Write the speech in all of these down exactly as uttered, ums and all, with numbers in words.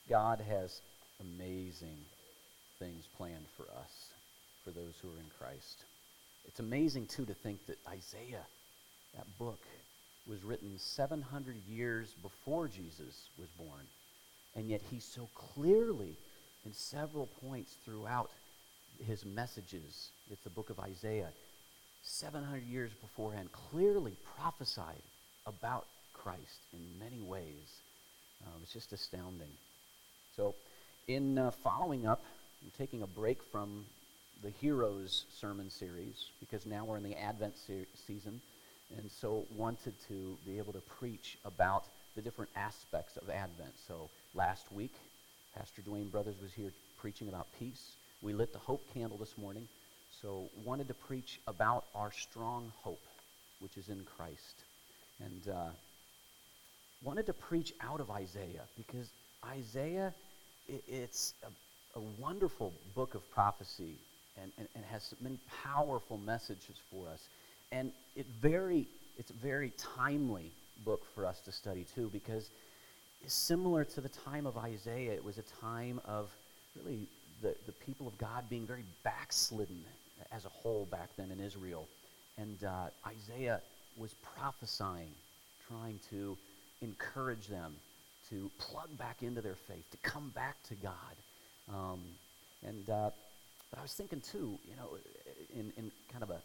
God has amazing things planned for us, for those who are in Christ. It's amazing, too, to think that Isaiah, that book, was written seven hundred years before Jesus was born. And yet he so clearly, in several points throughout his messages, it's the book of Isaiah, seven hundred years beforehand, clearly prophesied about Christ in many ways. Uh, it's just astounding. So, in uh, following up, I'm taking a break from the Heroes sermon series, because now we're in the Advent se- season, and so wanted to be able to preach about the different aspects of Advent. So last week, Pastor Dwayne Brothers was here preaching about peace. We lit the hope candle this morning, so wanted to preach about our strong hope, which is in Christ. And uh, wanted to preach out of Isaiah, because Isaiah, it, it's a, a wonderful book of prophecy, and, and, and has many powerful messages for us. And it very, it's a very timely book for us to study too, because similar to the time of Isaiah, it was a time of really the, the people of God being very backslidden as a whole back then in Israel. And uh, Isaiah was prophesying, trying to encourage them to plug back into their faith, to come back to God. Um, and uh, but I was thinking too, you know, in, in kind of a,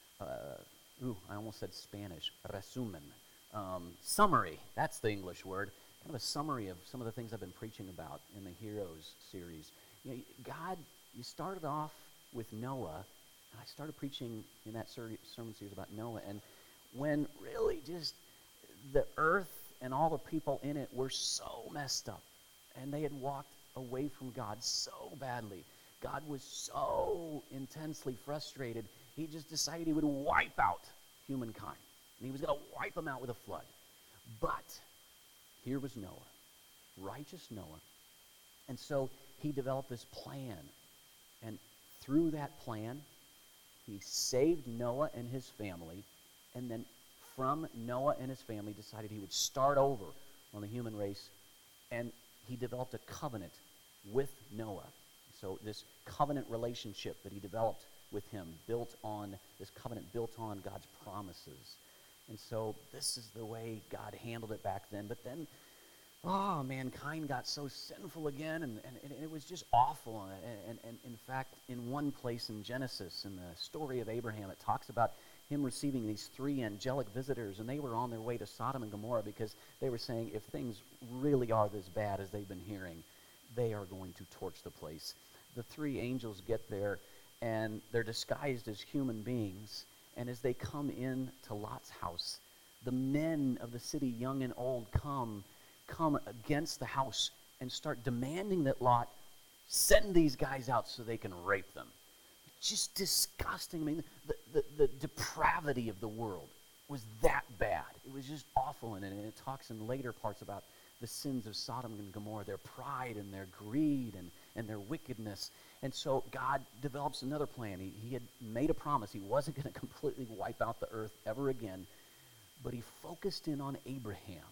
uh, ooh, I almost said Spanish, resumen, um, summary, that's the English word, kind of a summary of some of the things I've been preaching about in the Heroes series. You know, God, you started off with Noah, and I started preaching in that ser- sermon series about Noah, and when really just the earth and all the people in it were so messed up, and they had walked away from God so badly. God was so intensely frustrated, he just decided he would wipe out humankind. And he was going to wipe them out with a flood. But here was Noah, righteous Noah. And so he developed this plan. And through that plan, he saved Noah and his family. And then from Noah and his family, decided he would start over on the human race. And he developed a covenant with Noah. So this covenant relationship that he developed with him, built on, this covenant built on God's promises. And so this is the way God handled it back then. But then, oh, mankind got so sinful again, and, and, and it was just awful. And, and, and in fact, in one place in Genesis, in the story of Abraham, it talks about him receiving these three angelic visitors, and they were on their way to Sodom and Gomorrah because they were saying, if things really are this bad as they've been hearing, they are going to torch the place. The three angels get there, and they're disguised as human beings, and as they come in to Lot's house, the men of the city, young and old, come, come against the house and start demanding that Lot send these guys out so they can rape them. Just disgusting. I mean, the, the, the depravity of the world was that bad. It was just awful, and it talks in later parts about the sins of Sodom and Gomorrah, their pride and their greed and, and their wickedness. And so God develops another plan. He, he had made a promise. He wasn't going to completely wipe out the earth ever again, but he focused in on Abraham.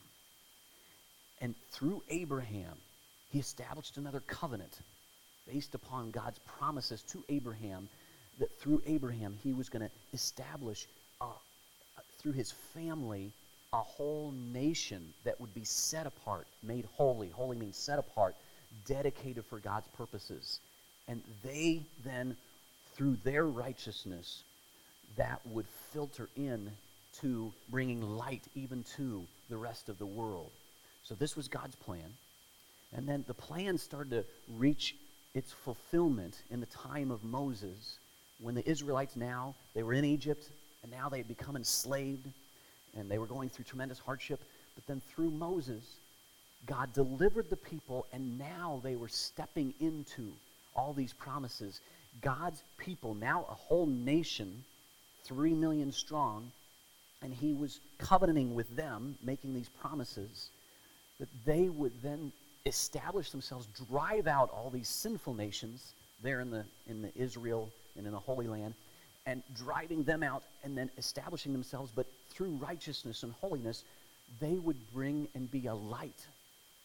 And through Abraham, he established another covenant based upon God's promises to Abraham, that through Abraham he was going to establish, uh, through his family, a whole nation that would be set apart, made holy. Holy means set apart, dedicated for God's purposes. And they then, through their righteousness, that would filter in to bringing light even to the rest of the world. So this was God's plan. And then the plan started to reach its fulfillment in the time of Moses, when the Israelites now, they were in Egypt, and now they had become enslaved, and they were going through tremendous hardship. But then through Moses, God delivered the people, and now they were stepping into all these promises. God's people, now a whole nation, three million strong, and he was covenanting with them, making these promises, that they would then establish themselves, drive out all these sinful nations there in the in the Israel and in the Holy Land, and driving them out and then establishing themselves, but through righteousness and holiness, they would bring and be a light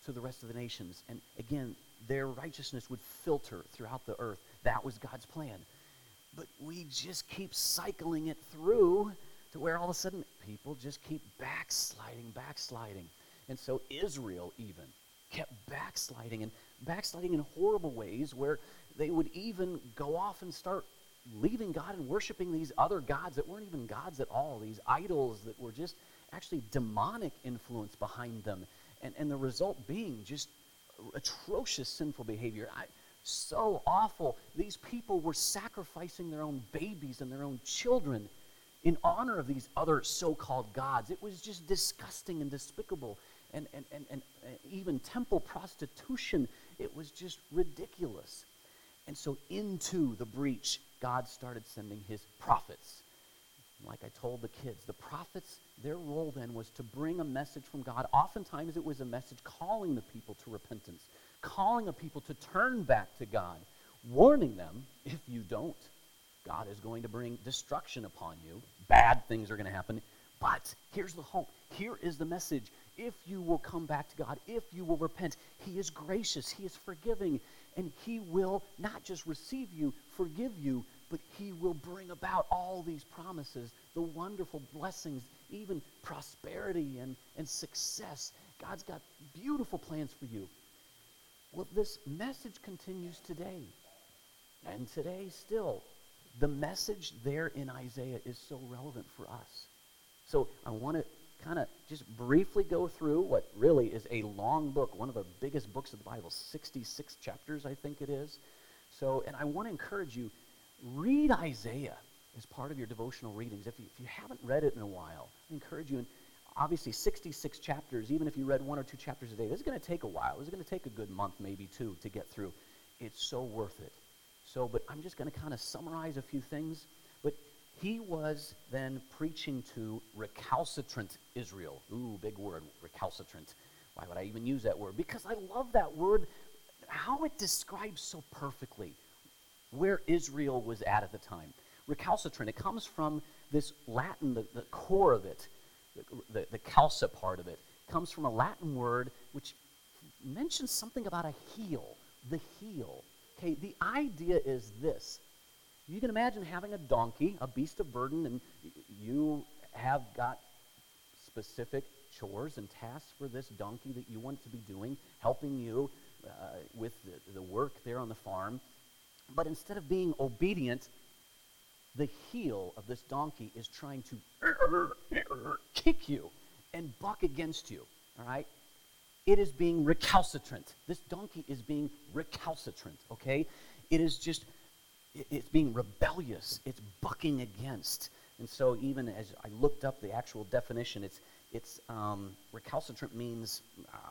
to the rest of the nations. And again, their righteousness would filter throughout the earth. That was God's plan. But we just keep cycling it through to where all of a sudden people just keep backsliding, backsliding. And so Israel even kept backsliding and backsliding in horrible ways where they would even go off and start leaving God and worshiping these other gods that weren't even gods at all, these idols that were just actually demonic influence behind them. And, and the result being just atrocious sinful behavior. I, so awful. These people were sacrificing their own babies and their own children in honor of these other so-called gods. It was just disgusting and despicable. And, and, and, and even temple prostitution, it was just ridiculous. And so into the breach, God started sending his prophets. Like I told the kids, the prophets, their role then was to bring a message from God. Oftentimes it was a message calling the people to repentance, calling the people to turn back to God, warning them, if you don't, God is going to bring destruction upon you. Bad things are going to happen. But here's the hope. Here is the message. If you will come back to God, if you will repent, he is gracious, he is forgiving, and he will not just receive you, forgive you, but he will bring about all these promises, the wonderful blessings, even prosperity and, and success. God's got beautiful plans for you. Well, this message continues today. And today still, the message there in Isaiah is so relevant for us. So I want to kind of just briefly go through what really is a long book, one of the biggest books of the Bible, sixty-six chapters, I think it is. So, and I want to encourage you, read Isaiah as part of your devotional readings. If you, if you haven't read it in a while, I encourage you, and obviously sixty-six chapters, even if you read one or two chapters a day, this is going to take a while. This is going to take a good month, maybe two, to get through. It's so worth it. So, but I'm just going to kind of summarize a few things. But he was then preaching to recalcitrant Israel. Ooh, big word, recalcitrant. Why would I even use that word? Because I love that word, how it describes so perfectly where Israel was at at the time. Recalcitrant, it comes from this Latin, the, the core of it, the, the, the calca part of it, comes from a Latin word which mentions something about a heel, the heel. Okay, the idea is this. You can imagine having a donkey, a beast of burden, and you have got specific chores and tasks for this donkey that you want it to be doing, helping you uh, with the, the work there on the farm. But instead of being obedient, the heel of this donkey is trying to kick you and buck against you, all right? It is being recalcitrant. This donkey is being recalcitrant, okay? It is just, it's being rebellious. It's bucking against. And so even as I looked up the actual definition, it's, it's um, recalcitrant means,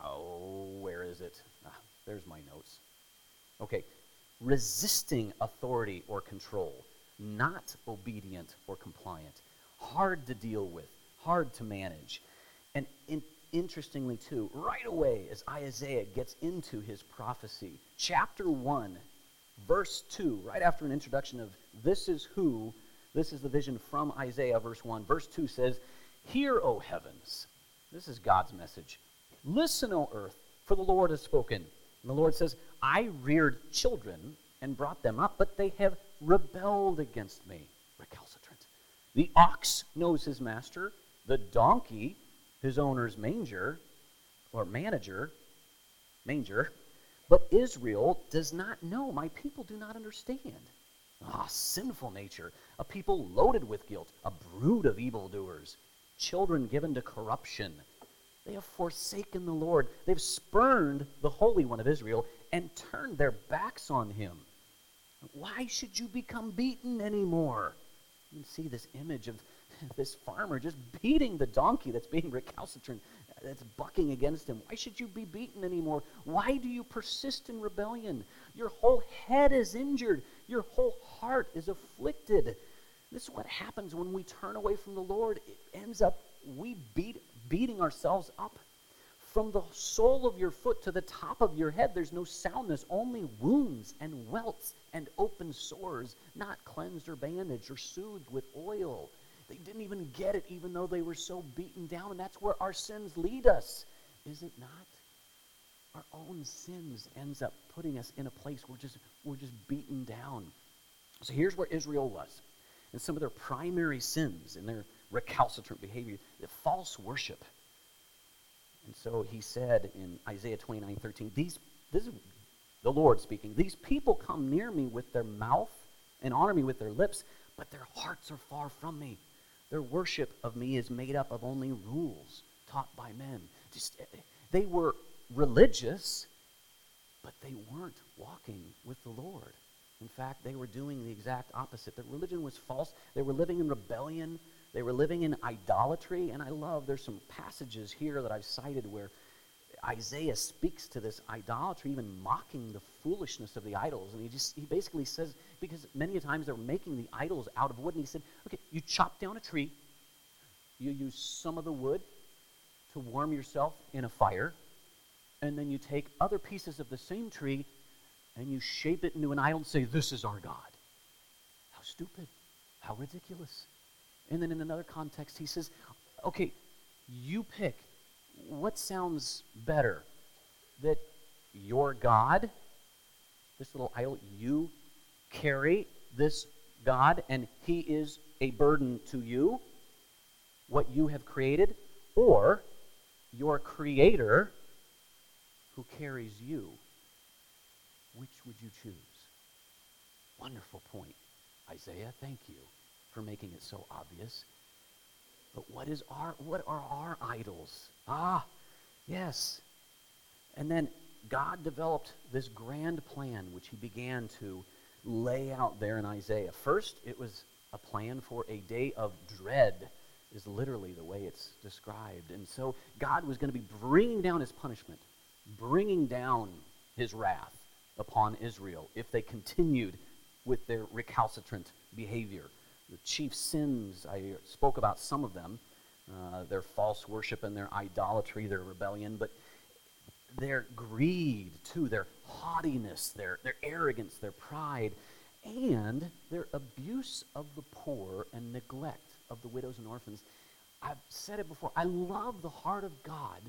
oh, where is it? Ah, there's my notes. Okay, resisting authority or control, not obedient or compliant, hard to deal with, hard to manage. And in, interestingly too, right away as Isaiah gets into his prophecy, chapter one, verse two, right after an introduction of this is who, this is the vision from Isaiah, verse one, verse two says, "Hear, O heavens," this is God's message, "listen, O earth, for the Lord has spoken." And the Lord says, "I reared children and brought them up, but they have rebelled against me." Recalcitrant. "The ox knows his master, the donkey his owner's manger, or manager, manger, but Israel does not know. My people do not understand." Ah, sinful nature, a people loaded with guilt, a brood of evildoers, children given to corruption. They have forsaken the Lord. They've spurned the Holy One of Israel and turned their backs on him. Why should you become beaten anymore? You can see this image of this farmer just beating the donkey that's being recalcitrant, that's bucking against him. Why should you be beaten anymore? Why do you persist in rebellion? Your whole head is injured. Your whole heart is afflicted. This is what happens when we turn away from the Lord. It ends up we beat beating ourselves up. From the sole of your foot to the top of your head, there's no soundness, only wounds and welts and open sores, not cleansed or bandaged or soothed with oil. They didn't even get it, even though they were so beaten down, and that's where our sins lead us, is it not? our own sins ends up putting us in a place where just, we're just beaten down. So here's where Israel was. And some of their primary sins and their recalcitrant behavior, the false worship. And so he said in Isaiah twenty-nine thirteen, these, this is the Lord speaking, these people come near me with their mouth and honor me with their lips, but their hearts are far from me. Their worship of me is made up of only rules taught by men. Just, they were religious, but they weren't walking with the Lord. In fact, they were doing the exact opposite. Their religion was false. They were living in rebellion. They were living in idolatry. And I love, there's some passages here that I've cited where Isaiah speaks to this idolatry, even mocking the foolishness of the idols. And he just, he basically says, because many times they're making the idols out of wood, and he said, okay, you chop down a tree, you use some of the wood to warm yourself in a fire, and then you take other pieces of the same tree and you shape it into an idol and say, this is our God. How stupid. How ridiculous. And then in another context, he says, okay, you pick. What sounds better? That your God, this little idol, you carry this God, and he is a burden to you, what you have created, or your Creator who carries you? Which would you choose? Wonderful point, Isaiah. Thank you for making it so obvious. But what is our what are our idols? Ah, yes. And then God developed this grand plan which he began to lay out there in Isaiah. First, it was a plan for a day of dread, is literally the way it's described. And so God was going to be bringing down his punishment, bringing down his wrath upon Israel if they continued with their recalcitrant behavior. The chief sins, I spoke about some of them, uh, their false worship and their idolatry, their rebellion, but their greed too, their haughtiness, their, their arrogance, their pride, and their abuse of the poor and neglect of the widows and orphans. I've said it before, I love the heart of God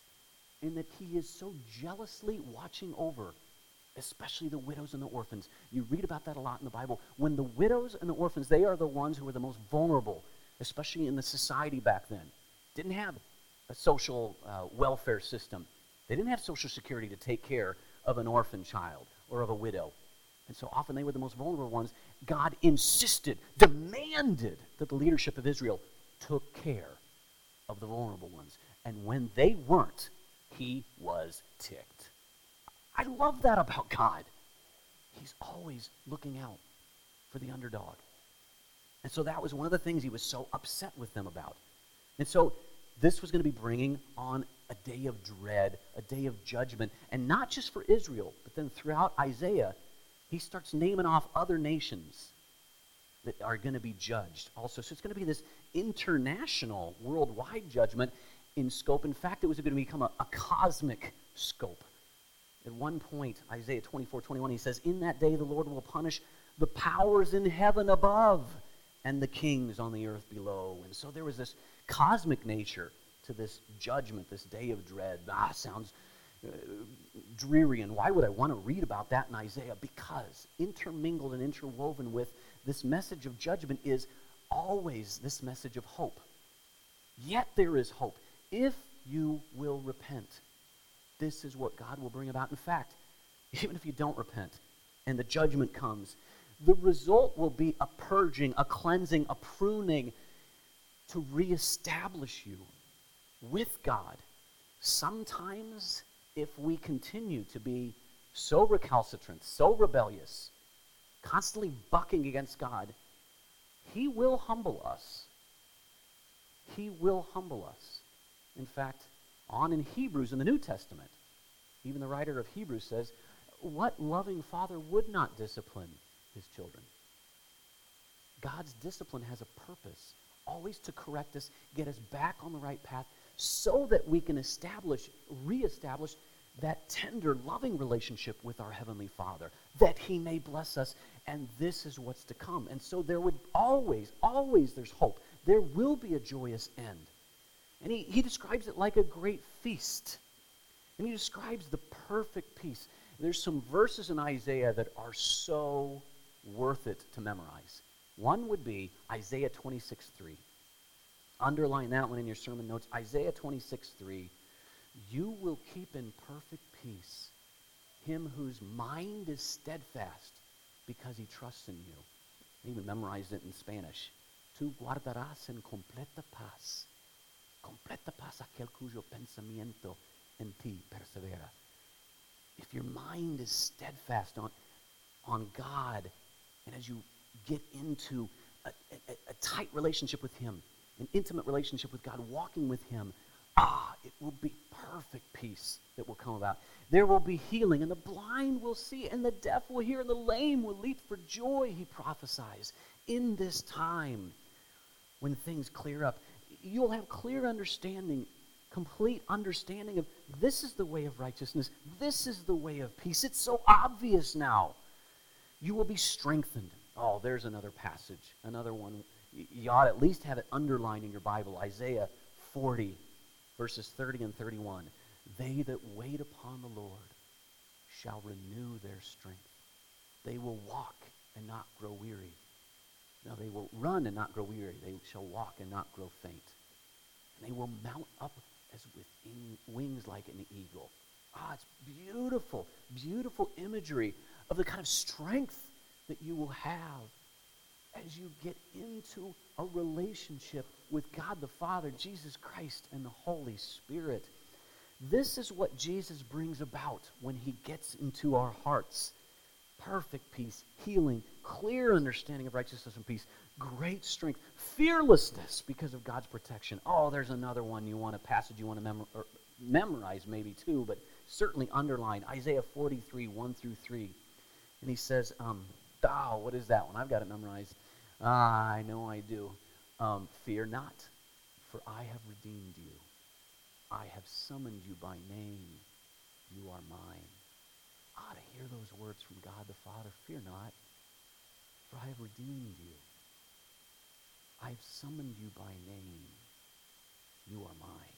in that he is so jealously watching over especially the widows and the orphans. You read about that a lot in the Bible. When the widows and the orphans, they are the ones who are the most vulnerable, especially in the society back then. Didn't have a social uh, welfare system. They didn't have Social Security to take care of an orphan child or of a widow. And so often they were the most vulnerable ones. God insisted, demanded that the leadership of Israel took care of the vulnerable ones. And when they weren't, he was ticked. I love that about God. He's always looking out for the underdog. And so that was one of the things he was so upset with them about. And so this was going to be bringing on a day of dread, a day of judgment, and not just for Israel, but then throughout Isaiah, he starts naming off other nations that are going to be judged also. So it's going to be this international, worldwide judgment in scope. In fact, it was going to become a, a cosmic scope. At one point, Isaiah twenty-four twenty-one, he says, in that day the Lord will punish the powers in heaven above and the kings on the earth below. And so there was this cosmic nature to this judgment, this day of dread. Ah, sounds uh, dreary, and why would I want to read about that in Isaiah? Because intermingled and interwoven with this message of judgment is always this message of hope. Yet there is hope if you will repent. This is what God will bring about. In fact, even if you don't repent and the judgment comes, the result will be a purging, a cleansing, a pruning to reestablish you with God. Sometimes, if we continue to be so recalcitrant, so rebellious, constantly bucking against God, he will humble us. He will humble us. In fact, on in Hebrews in the New Testament, even the writer of Hebrews says, what loving father would not discipline his children? God's discipline has a purpose, always to correct us, get us back on the right path, so that we can establish, reestablish that tender, loving relationship with our Heavenly Father, that he may bless us, and this is what's to come. And so there would always, always there's hope. There will be a joyous end. And he, he describes it like a great feast. And he describes the perfect peace. There's some verses in Isaiah that are so worth it to memorize. One would be Isaiah twenty-six three. Underline that one in your sermon notes. Isaiah twenty-six three. You will keep in perfect peace him whose mind is steadfast because he trusts in you. I even memorized it in Spanish. Tú guardarás en completa paz. Completa paz aquel cuyo pensamiento en ti persevera. If your mind is steadfast on, on God, and as you get into a, a, a tight relationship with him, an intimate relationship with God, walking with him, ah, it will be perfect peace that will come about. There will be healing, and the blind will see, and the deaf will hear, and the lame will leap for joy, he prophesies. In this time, when things clear up, you'll have clear understanding, complete understanding of this is the way of righteousness, this is the way of peace. It's so obvious now. You will be strengthened. Oh, there's another passage, another one. You ought to at least have it underlined in your Bible, Isaiah forty, verses thirty and thirty-one. They that wait upon the Lord shall renew their strength. They will walk and not grow weary. No, they will run and not grow weary. They shall walk and not grow faint. And they will mount up as with in, wings like an eagle. Ah, it's beautiful, beautiful imagery of the kind of strength that you will have as you get into a relationship with God the Father, Jesus Christ, and the Holy Spirit. This is what Jesus brings about when he gets into our hearts. Perfect peace, healing, clear understanding of righteousness and peace, great strength, fearlessness because of God's protection. Oh, there's another one you want, a passage you want to mem- or memorize maybe too, but certainly underline. Isaiah forty-three, one through three. And he says, um, oh, what is that one? I've got it memorized. Ah, I know I do. Um, Fear not, for I have redeemed you. I have summoned you by name. You are mine. Ah, to hear those words from God the Father, fear not, for I have redeemed you. I have summoned you by name. You are mine.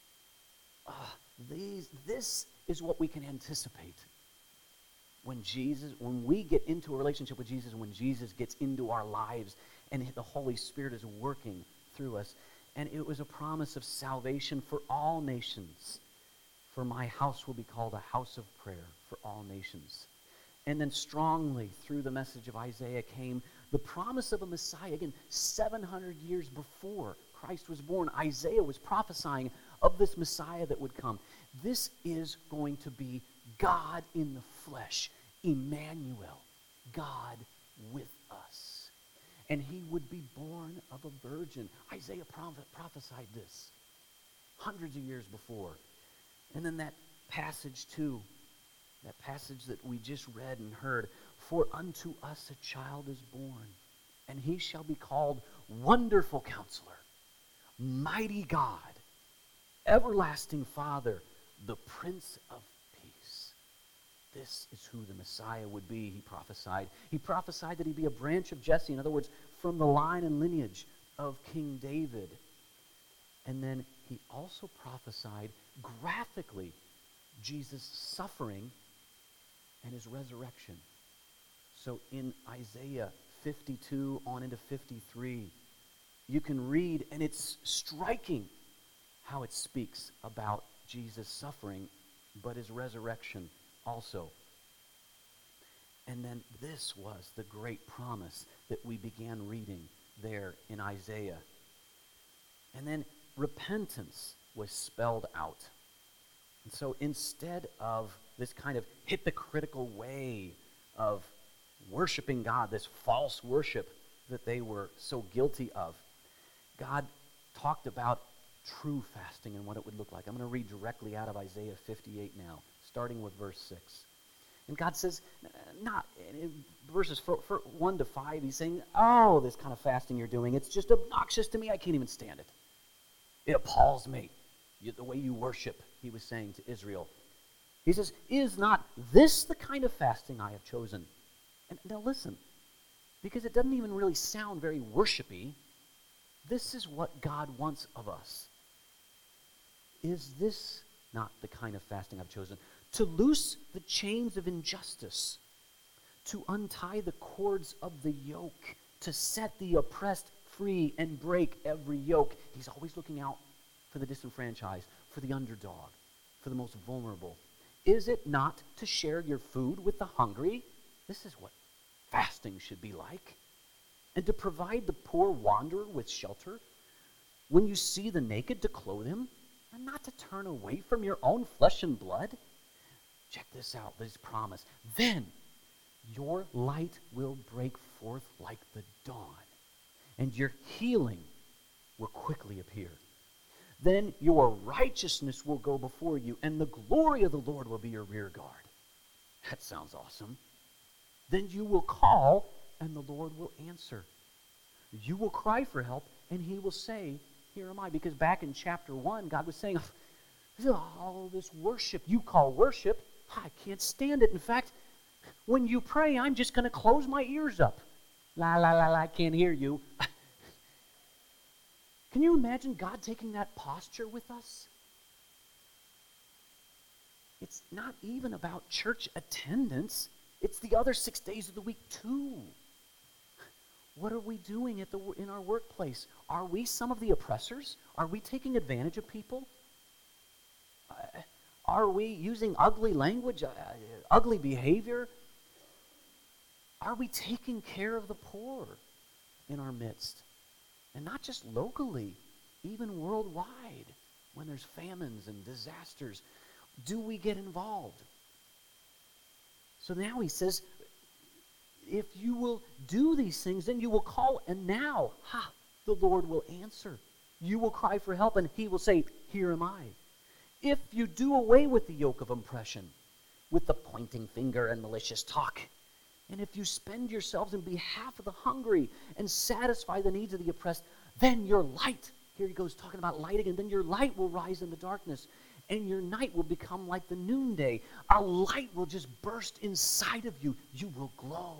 Ah, these, this is what we can anticipate when Jesus, when we get into a relationship with Jesus, when Jesus gets into our lives and the Holy Spirit is working through us. And it was a promise of salvation for all nations. For my house will be called a house of prayer for all nations. And then strongly through the message of Isaiah came the promise of a Messiah. Again, seven hundred years before Christ was born, Isaiah was prophesying of this Messiah that would come. This is going to be God in the flesh, Emmanuel, God with us. And he would be born of a virgin. Isaiah prophesied this hundreds of years before. And then that passage too, that passage that we just read and heard, for unto us a child is born, and he shall be called Wonderful Counselor, Mighty God, Everlasting Father, the Prince of Peace. This is who the Messiah would be, he prophesied. He prophesied that he'd be a branch of Jesse, in other words, from the line and lineage of King David. And then he also prophesied graphically Jesus' suffering and his resurrection. So in Isaiah fifty-two on into fifty-three, you can read, and it's striking how it speaks about Jesus' suffering, but his resurrection also. And then this was the great promise that we began reading there in Isaiah. And then repentance was spelled out. And so instead of this kind of hypocritical way of worshiping God, this false worship that they were so guilty of, God talked about true fasting and what it would look like. I'm going to read directly out of Isaiah fifty-eight now, starting with verse six. And God says, not, in verses four, four, one to five, he's saying, oh, this kind of fasting you're doing, it's just obnoxious to me. I can't even stand it. It appalls me, you, the way you worship, he was saying to Israel. He says, is not this the kind of fasting I have chosen? And now listen, because it doesn't even really sound very worshipy, this is what God wants of us. Is this not the kind of fasting I've chosen. To loose the chains of injustice, to untie the cords of the yoke, to set the oppressed free and break every yoke. He's always looking out for the disenfranchised, for the underdog, for the most vulnerable. Is it not to share your food with the hungry? This is what fasting should be like. And to provide the poor wanderer with shelter? When you see the naked, to clothe him, and not to turn away from your own flesh and blood? Check this out, this promise. Then your light will break forth like the dawn, and your healing will quickly appear. Then your righteousness will go before you, and the glory of the Lord will be your rear guard. That sounds awesome. Then you will call, and the Lord will answer. You will cry for help, and he will say, here am I. Because back in chapter one, God was saying, all this worship you call worship, I can't stand it. In fact, when you pray, I'm just going to close my ears up. La, la, la, la, I can't hear you. Can you imagine God taking that posture with us? It's not even about church attendance. It's the other six days of the week too. What are we doing at the in our workplace? Are we some of the oppressors? Are we taking advantage of people? Uh, are we using ugly language, uh, ugly behavior? Are we taking care of the poor in our midst? And not just locally, even worldwide, when there's famines and disasters. Do we get involved? So now he says, if you will do these things, then you will call, and now, ha, the Lord will answer. You will cry for help, and he will say, here am I. If you do away with the yoke of oppression, with the pointing finger and malicious talk, and if you spend yourselves in behalf of the hungry and satisfy the needs of the oppressed, then your light, here he goes talking about light again, then your light will rise in the darkness, and your night will become like the noonday. A light will just burst inside of you. You will glow.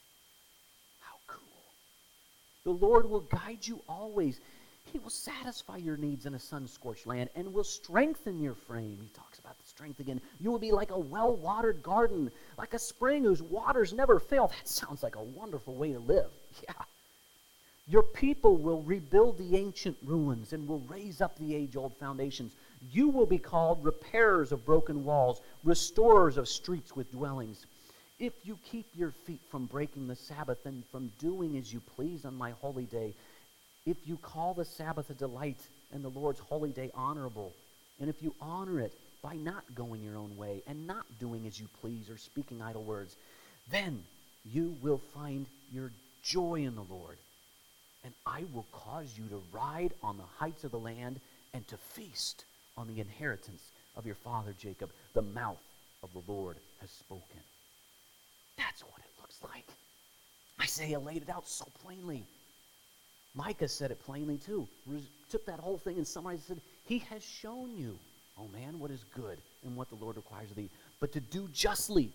How cool. The Lord will guide you always. He will satisfy your needs in a sun-scorched land and will strengthen your frame. He talks about the strength again. You will be like a well-watered garden, like a spring whose waters never fail. That sounds like a wonderful way to live. Yeah. Your people will rebuild the ancient ruins and will raise up the age-old foundations. You will be called repairers of broken walls, restorers of streets with dwellings. If you keep your feet from breaking the Sabbath and from doing as you please on my holy day, if you call the Sabbath a delight and the Lord's holy day honorable, and if you honor it by not going your own way and not doing as you please or speaking idle words, then you will find your joy in the Lord. And I will cause you to ride on the heights of the land and to feast on the inheritance of your father Jacob. The mouth of the Lord has spoken. That's what it looks like. Isaiah laid it out so plainly. Micah said it plainly too. Res- took that whole thing and summarized and said, he has shown you, oh man, what is good and what the Lord requires of thee, but to do justly,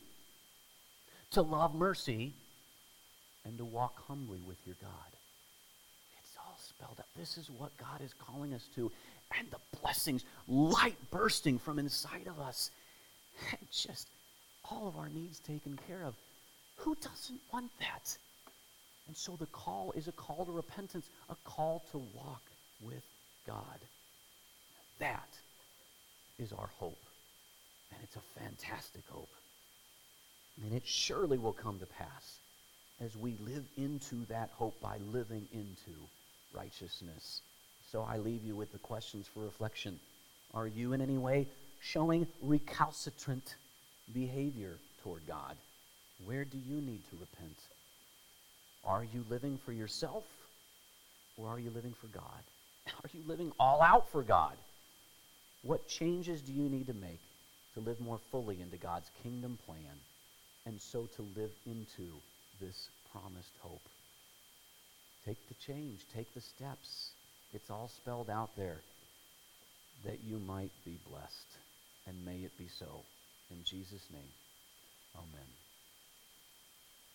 to love mercy, and to walk humbly with your God. It's all spelled out. This is what God is calling us to. And the blessings, light bursting from inside of us. And just all of our needs taken care of. Who doesn't want that? And so the call is a call to repentance, a call to walk with God. That is our hope. And it's a fantastic hope. And it surely will come to pass as we live into that hope by living into righteousness. So I leave you with the questions for reflection. Are you in any way showing recalcitrant behavior toward God? Where do you need to repent? Are you living for yourself, or are you living for God? Are you living all out for God? What changes do you need to make to live more fully into God's kingdom plan, and so to live into this promised hope? Take the change, take the steps. It's all spelled out there that you might be blessed, and may it be so. In Jesus' name, amen.